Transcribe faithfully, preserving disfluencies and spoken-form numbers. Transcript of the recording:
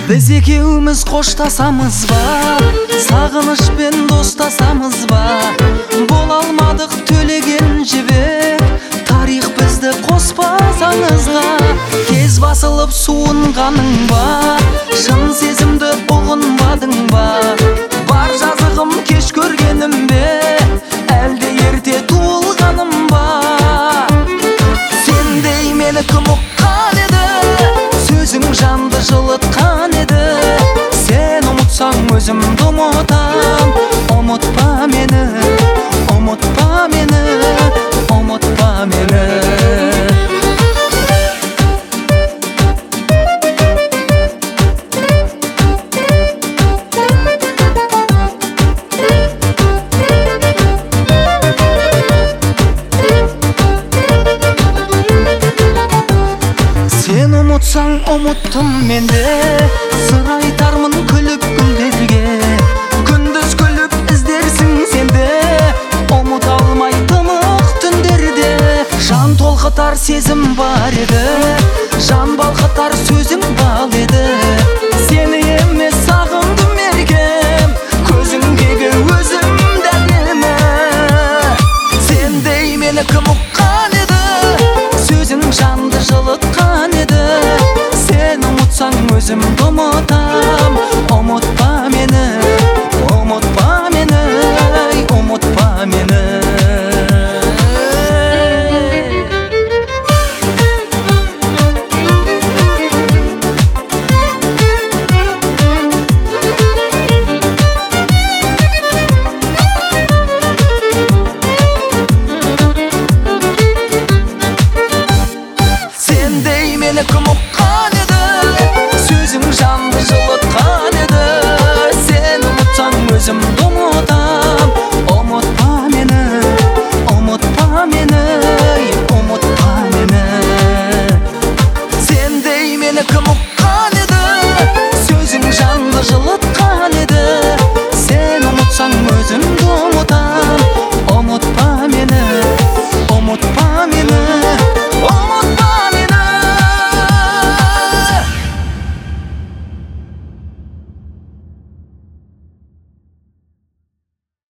Biz ekеуміз қоштасамыз ба, сағынышпен достасамыз ба? Бола алмадық төлеген жібек, тарих бізді қоспасаңызға. Тез басылып суынғаның ба, шын сезімді ұғынбадың ба? Бар жазығым кеш көргенім бе, әлде ерте туылғаным ба? Сендей мені кім ұққан еді, сөзің жанды жылытқан еді. Сен ұмытсаң өзімді ұмытам, ұмытпа мені, ұмытпа мені, ұмытпа мені. Сен ұмытсаң ұмыттым менде, сыр айтармын күліп гүлдерге. Күндіз күліп іздерсің сенде, ұмыта алмай тымық түндерде. Жан толқытар сезім бар еді, жан балқытар сөзің бал еді. Сені емес сағындым еркем, көзіңдегі өзім дәлемі. Сендей мені кім ұққан еді, сөзің жанды жылытқан еді. Сен ұмытсаң өзімді ұмытам, ұмытпа мені, ұмытпа мені, ұмытпа мені. Сендей мені кім ұққан